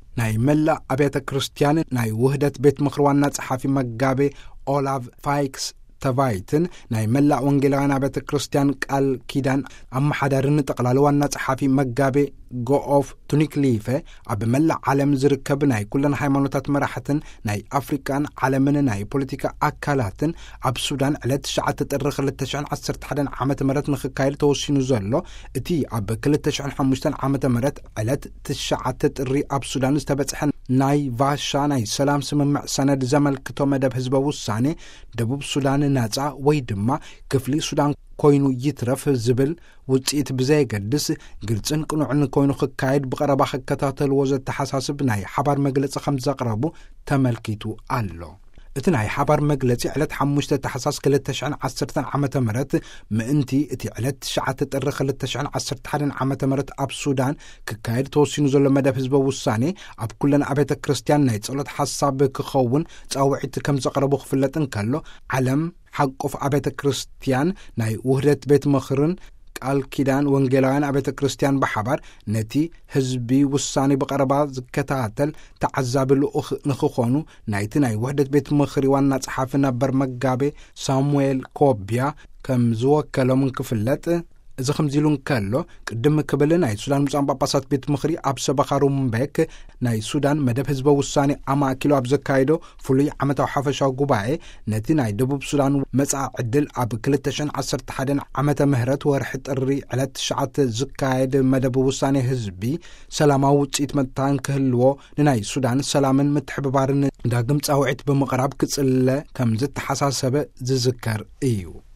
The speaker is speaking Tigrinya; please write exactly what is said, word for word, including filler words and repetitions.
ናይ መላ አብያተ ክርስቲያን ናይ ውህደት ቤት ምክር ዋና ጸሓፊ መጋቤ ኦላቭ ፋይክስ ተባይትን ናይ መላ ወንጌላውያን አብያተ ክርስቲያን ቃል ኪዳን አማሓዳርን ጠቅላላ ዋና ጸሓፊ መጋቤ ጎኦፍ ቱኒክሊፈ ኣብ መላ ዓለም ዝርከብ ናይ ኩለን ሃይማኖታት መራሕትን ናይ አፍሪካን ዓለምን ናይ ፖለቲካ አካላትን ኣብ ሱዳን ዕለት ትሽዓተ ጥሪ ሁለት ሺህ ዓሰርተ ሓደ ዓመተ ምህረት ንኽካየድ ተወሲኑ ዘሎ እቲ ኣብ ሁለት ሺህ ሓሙሽተ ዓመተ ምህረት ዕለት ትሽዓተ ጥሪ ኣብ ሱዳን ዝተበጽሐ ናይ ቫሻ ናይ ሰላም ስምምዕ ሰነድ ዘመልክቶ መደብ ህዝበ ውሳኔ ደቡብ ሱዳን ናጻ ወይ ድማ ክፍሊ ሱዳን ኮይኑ ይትረፍ ዝብል ውጽኢት ብዘይገድስ ግልጽን ቅኑዕን ኮይኑ ክካየድ ብቀረባ ክከታተልዎ ዘተሓሳስብ ናይ ሓባር መግለጺ ከም ዘቕረቡ ተመልኪቱ ኣሎ። እቲ ናይ ሓባር መግለጺ ዕለት ሓሙሽተ ታሕሳስ ሁለት ሺህ ዓሰርተ ዓመተ ምህረት ምእንቲ እቲ ዕለት ትሽዓተ ጥሪ ሁለት ሺህ ዓሰርተ ሓደ ዓመተ ምህረት ኣብ ሱዳን ክካየድ ተወሲኑ ዘሎ መደብ ህዝበ ውሳኔ ኣብ ኩለን አብያተ ክርስቲያን ናይ ጸሎት ሓሳብ ክኸውን ጻውዒት ከም ዘቕረቡ ክፍለጥ እንከሎ ዓለም ሓቆፍ አብያተ ክርስቲያን ናይ ውህደት ቤት ምክርን ቃል ኪዳን ወንጌላውያን አብያተ ክርስቲያን በሓባር ነቲ ህዝቢ ውሳኔ በቀረባ ዝከታተል ተዓዛቢ ልኡኽ ንኽኾኑ ናይቲ ናይ ውህደት ቤት ምክሪ ዋና ጸሓፊ ነበር መጋቤ ሳሙኤል ኮቢያ ከም ዝወከሎም ክፍለጥ እዚ ከምዚሉን ከሎ ቅድም ክብል ናይ ሱዳን ምጻን ጳጳሳት ቤት ምክሪ ኣብ ሰበኻሩ ምቤክ ናይ ሱዳን መደብ ህዝበ ውሳኔ ኣማኪሎ ኣብ ዘካይዶ ፍሉይ ዓመታዊ ሓፈሻዊ ጉባኤ ነቲ ናይ ደቡብ ሱዳን መጻኢ ዕድል ኣብ ሁለት ሺህ ዓሰርተ ሓደ ዓመተ ምህረት ወርሒ ጥሪ ዕለት ትሽዓተ ዝካየድ መደብ ውሳኔ ህዝቢ ሰላማዊ ውጽኢት መታን ክህልዎ ንናይ ሱዳን ሰላምን ምትሕብባርን ዳግም ጻውዒት ብምቕራብ ክጽለ ከም ዝተሓሳሰበ ዝዝከር እዩ።